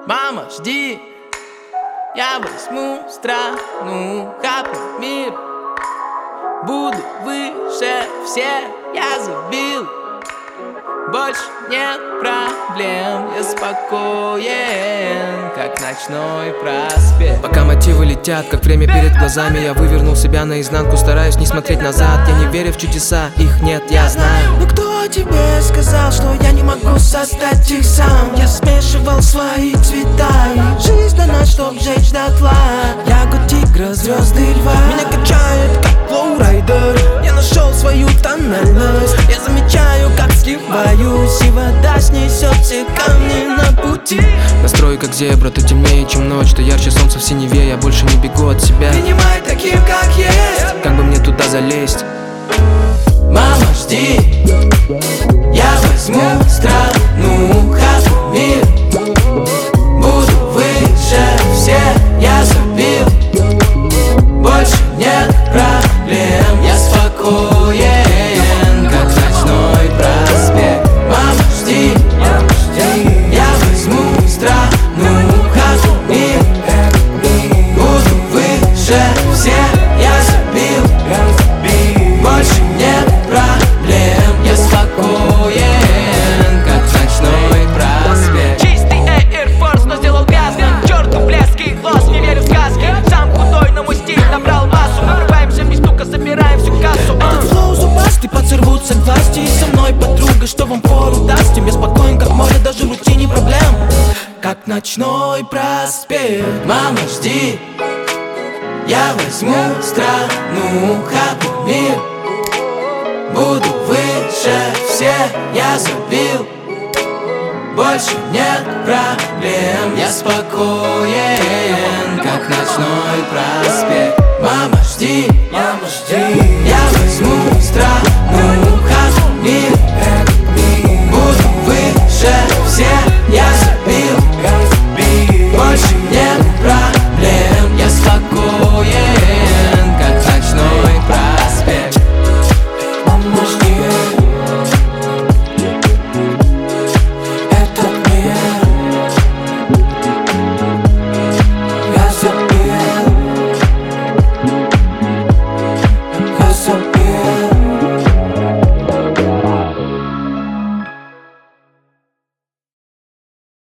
Мама, жди, я возьму страну, хапну мир. Буду выше всех, я забил. Больше нет проблем, я спокоен, как ночной проспект. Пока мотивы летят, как время перед глазами, я вывернул себя наизнанку, стараюсь не смотреть назад. Я не верю в чудеса, их нет, я знаю. Но кто тебе сказал, что я не могу создать их сам? Я смешивал свои цвета, и жизнь дана, чтоб жечь дотла. Ягод тигра, звезды льва меня качает, как лоурайдер. Я нашел свою тональность, я замечаю, как сливаюсь, и вода снесет все камни на пути. Настрой как зебра, то темнее, чем ночь, то ярче солнце в синеве. Я больше не бегу от себя, Принимай таким, как есть. как бы мне туда залезть? Мама, жди, я возьму страну, хапну мир. Буду выше всех, я забил. Больше нет проблем, я спокоен, как ночной проспект. Мама, жди, я возьму страну, хапну мир. Буду выше всех, я забил. Больше нет проблем, я спокоен, как ночной проспект. Чистый Air Force, но сделал грязным. К черту блеск и лос, не верю в сказки. Сам худой, но мой стиль набрал массу. Мы врываемся в мистука, собираем всю кассу. Этот флоу зубастый, подсорвутся власти. И со мной подруга, что вам пору даст. Я спокоен, как море, даже в рутине проблем, как ночной проспект. Мама, жди, я возьму страну, хапну мир. Буду выше всех, я забил. Больше нет проблем, я спокоен, как ночной проспект. Мама, жди, я возьму